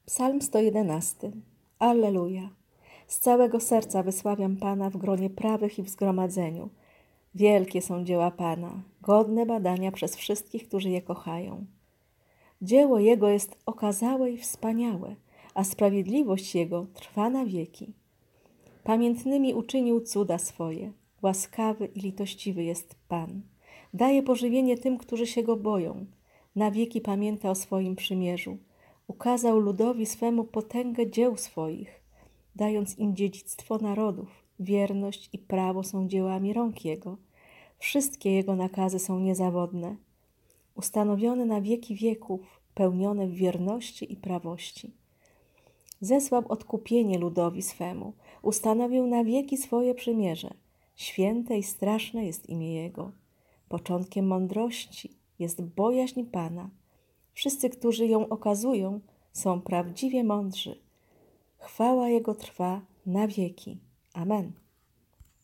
Psalm 111. Alleluja. Z całego serca wysławiam Pana w gronie prawych i w zgromadzeniu. Wielkie są dzieła Pana, godne badania przez wszystkich, którzy je kochają. Dzieło Jego jest okazałe i wspaniałe, a sprawiedliwość Jego trwa na wieki. Pamiętnymi uczynił cuda swoje, łaskawy i litościwy jest Pan. Daje pożywienie tym, którzy się Go boją. Na wieki pamięta o swoim przymierzu. Ukazał ludowi swemu potęgę dzieł swoich, dając im dziedzictwo narodów. Wierność i prawo są dziełami rąk Jego. Wszystkie Jego nakazy są niezawodne, ustanowione na wieki wieków, pełnione w wierności i prawości. Zesłał odkupienie ludowi swemu, ustanowił na wieki swoje przymierze. Święte i straszne jest imię Jego. Początkiem mądrości jest bojaźń Pana. Wszyscy, którzy ją okazują, są prawdziwie mądrzy. Chwała Jego trwa na wieki. Amen.